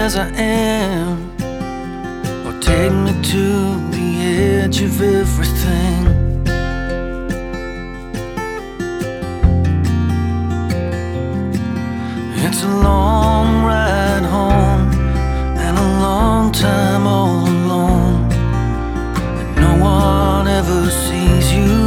as I am, or take me to the edge of everything. It's a long